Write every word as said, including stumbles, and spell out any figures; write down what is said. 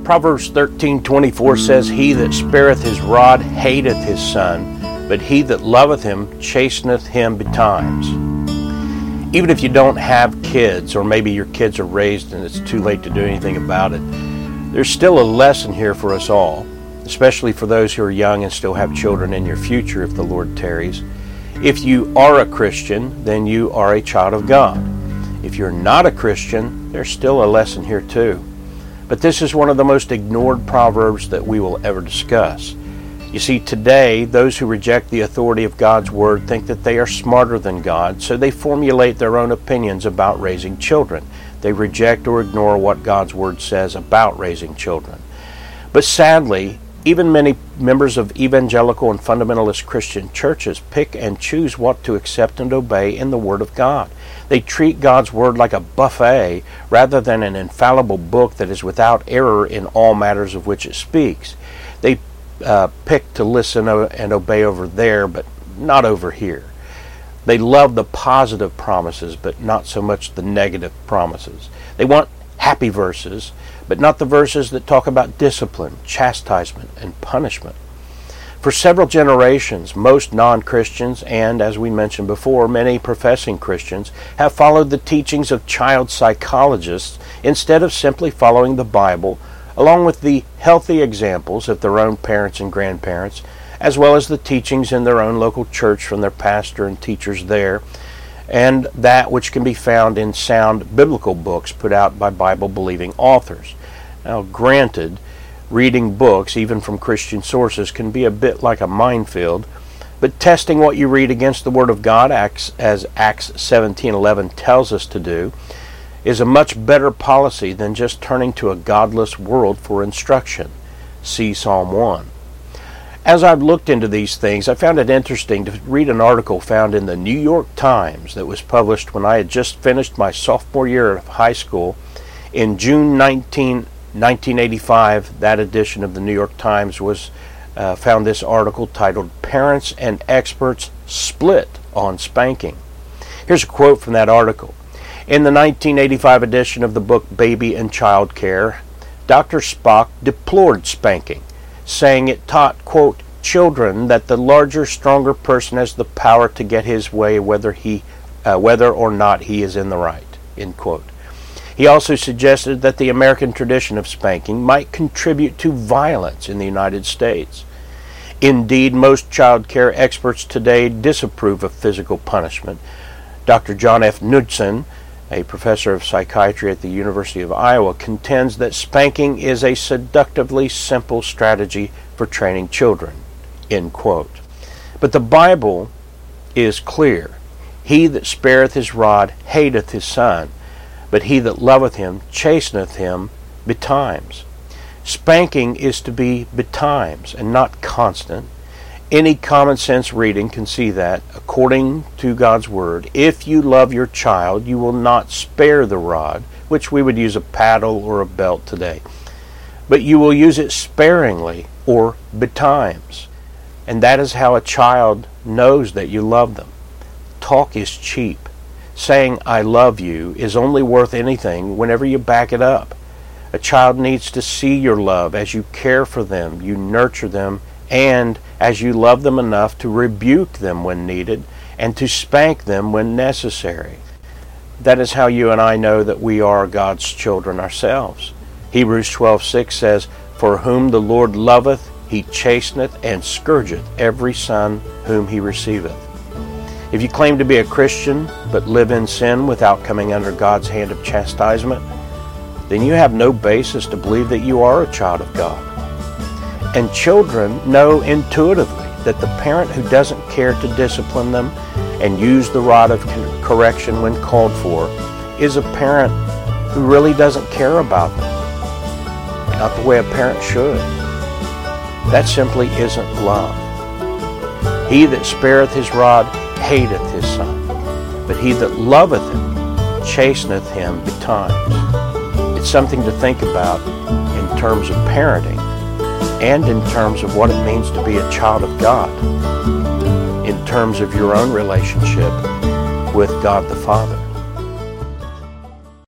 Proverbs thirteen twenty-four says, He that spareth his rod hateth his son, but he that loveth him chasteneth him betimes. Even if you don't have kids, or maybe your kids are raised and it's too late to do anything about it, there's still a lesson here for us all, especially for those who are young and still have children in your future if the Lord tarries. If you are a Christian, then you are a child of God. If you're not a Christian, there's still a lesson here too. But this is one of the most ignored proverbs that we will ever discuss. You see, today, those who reject the authority of God's Word think that they are smarter than God, so they formulate their own opinions about raising children. They reject or ignore what God's Word says about raising children. But sadly, even many members of evangelical and fundamentalist Christian churches pick and choose what to accept and obey in the Word of God. They treat God's Word like a buffet rather than an infallible book that is without error in all matters of which it speaks. They uh, pick to listen and obey over there, but not over here. They love the positive promises, but not so much the negative promises. They want happy verses, but not the verses that talk about discipline, chastisement, and punishment. For several generations, most non-Christians, and as we mentioned before, many professing Christians, have followed the teachings of child psychologists instead of simply following the Bible, along with the healthy examples of their own parents and grandparents, as well as the teachings in their own local church from their pastor and teachers there, and that which can be found in sound biblical books put out by Bible-believing authors. Now, granted, reading books, even from Christian sources, can be a bit like a minefield, but testing what you read against the Word of God, as Acts seventeen eleven tells us to do, is a much better policy than just turning to a godless world for instruction. See Psalm one. As I've looked into these things, I found it interesting to read an article found in the New York Times that was published when I had just finished my sophomore year of high school in June nineteenth, nineteen eighty-five. That edition of the New York Times was uh, found this article titled "Parents and Experts Split on Spanking." Here's a quote from that article. In the nineteen eighty-five edition of the book Baby and Child Care, Doctor Spock deplored spanking, saying it taught, quote, children that the larger, stronger person has the power to get his way whether he, uh, whether or not he is in the right, end quote. He also suggested that the American tradition of spanking might contribute to violence in the United States. Indeed, most child care experts today disapprove of physical punishment. Doctor John F. Knudsen, a professor of psychiatry at the University of Iowa, contends that spanking is a seductively simple strategy for training children, end quote. But the Bible is clear. He that spareth his rod hateth his son, but he that loveth him chasteneth him betimes. Spanking is to be betimes and not constant. Any common sense reading can see that, according to God's Word, if you love your child, you will not spare the rod, which we would use a paddle or a belt today, but you will use it sparingly or betimes. And that is how a child knows that you love them. Talk is cheap. Saying, I love you, is only worth anything whenever you back it up. A child needs to see your love as you care for them, you nurture them, and as you love them enough to rebuke them when needed and to spank them when necessary. That is how you and I know that we are God's children ourselves. Hebrews twelve six says, For whom the Lord loveth, he chasteneth and scourgeth every son whom he receiveth. If you claim to be a Christian but live in sin without coming under God's hand of chastisement, then you have no basis to believe that you are a child of God. And children know intuitively that the parent who doesn't care to discipline them and use the rod of correction when called for is a parent who really doesn't care about them, not the way a parent should. That simply isn't love. He that spareth his rod hateth his son, but he that loveth him chasteneth him betimes. It's something to think about in terms of parenting and in terms of what it means to be a child of God, in terms of your own relationship with God the Father.